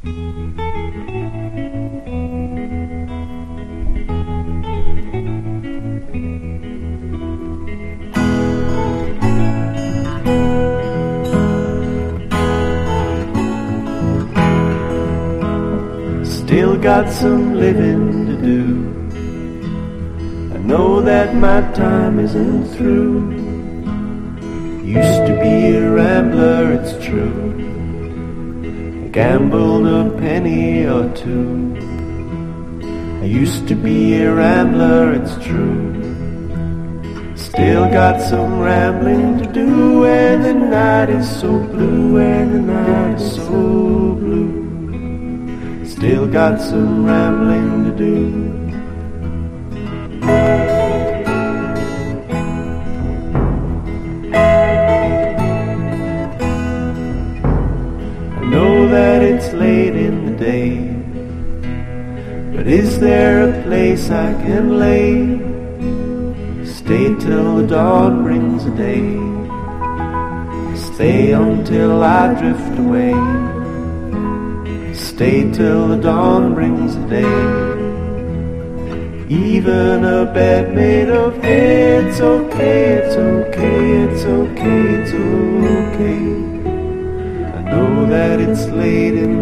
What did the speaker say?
Still got some living to do. I know that my time isn't through. Used to be a rambler, it's true. I gambled a penny or two. I used to be a rambler, it's true. Still got some rambling to do, and the night is so blue, and the night is so blue. Still got some rambling to do. I know that it's late in the day, but is there a place I can lay? Stay till the dawn brings a day. Stay until I drift away. Stay till the dawn brings the day. Even a bed made of hay, it's okay, it's okay, it's okay, it's okay. I know that it's late in